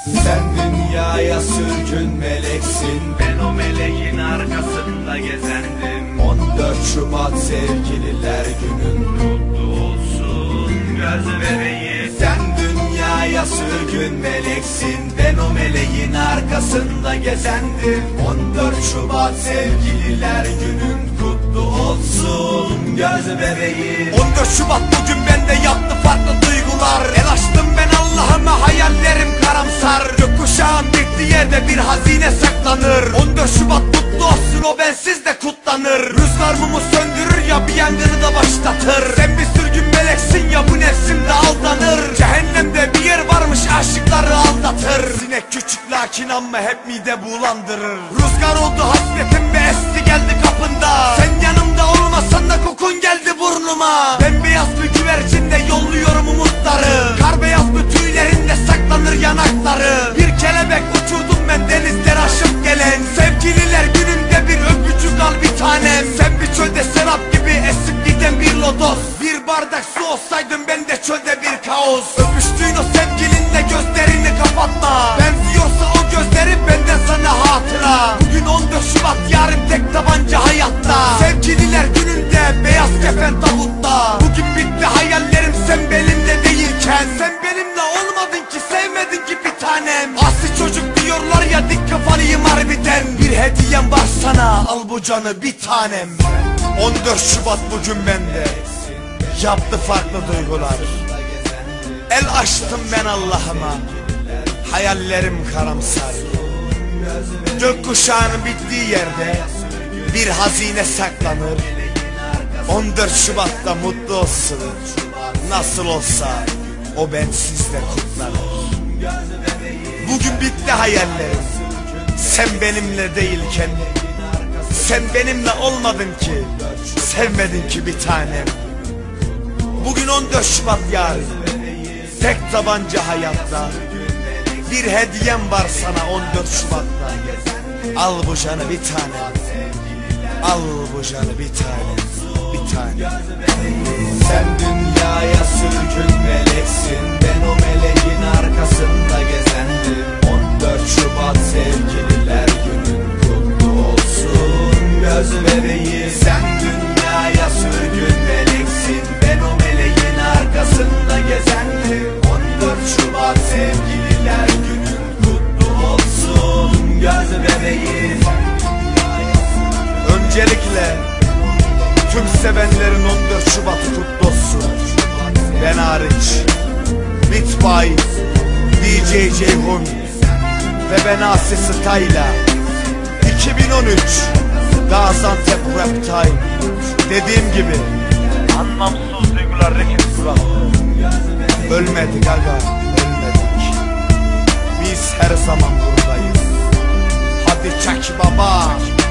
Sen dünyaya sürgün meleksin, Ben o meleğin arkasında gezendim. 14 Şubat sevgililer günün Kutlu olsun göz bebeği. Sen dünyaya sürgün meleksin, ben o meleğin arkasında gezendim. 14 Şubat sevgililer günün kutlu olsun göz bebeği. 14 Şubat bugün bende yaptı farklı duygular. El açtım ben Allah'ıma, hayallerim karamsar. Gökkuşağın bittiği yerde bir hazine saklanır. 14 Şubat mutlu olsun, o bensiz de kutlanır. Rüzgar mumu söndürür ya, bir yangını da başlatır. Sen bir sürgün meleksin ya, bu nefsimde aldanır. Cehennemde bir yer varmış, aşıkları aldatır. Sinek küçük lakin amma hep mide bulandırır. Rüzgar oldu hasretim ve esti geldi kapında. Sen yanımda olmasan da kokun geldi burnuma. Bembeyaz bir güvercinde yolluyorum umutları. Kar beyaz bir tüylerinde saklanır yanakları. Bir kelebek uçurdum ben denizler aşıp gelen. Sevgililer gününde bir öpücük al bir tanem. Sen bir çölde serap gibi esip giden bir lodos. Bir bardak su olsaydın ben de çölde bir kaos. Öpüştüğün o sevgilinle gözlerini kapatma. Benziyorsa o gözleri benden sana hatıra. Bugün 14 Şubat, yarın tek tabanca hayatta. Sevgililer gününde beyaz kefen tabutta. Bugün bitti hayallerim sen belimde değilken. Sen benimle olmadın ki, sevmedin ki bir tanem. Asi çocuk diyorlar ya, dik kafalıyım harbiden. Bir hediyem var sana, al bu canı bir tanem. 14 Şubat bugün bende yaptı farklı duygular. El açtım ben Allah'ıma, hayallerim karamsar. Gökkuşağının bittiği yerde bir hazine saklanır. 14 Şubat'ta mutlu olsun, nasıl olsa o bensiz de kutlanır. Bugün bitti hayallerim, sen benimle değilken. Sen benimle olmadın ki, sevmedin ki bir tanem. Bugün 14 Şubat, yarın tek tabanca hayatta. Bir hediyem var sana 14 Şubat'ta. Al bu canı bir tane, al bu canı bir tane, bir tane. Sen dünyaya sürgün meleksin, ben o meleğin arkasında gezendim. 14 Şubat sevgililer günün kutlu olsun göz bebeği. Sen dünyaya sürgün meleksin, ben o meleğin arkasında gezendim. 14 Şubat sevgililer günün kutlu olsun göz bebeği. Öncelikle tüm sevenlerin 14 Şubat'ı kutlu olsun. Ben hariç. Beat by DJ Ceyhun ve ben Asi Style'a. 2013 Gaziantep Rap Time. Dediğim gibi anlamsız duygular reket bıraktı. Ölmedik aga, ölmedik. Biz her zaman buradayız. Hadi çek baba.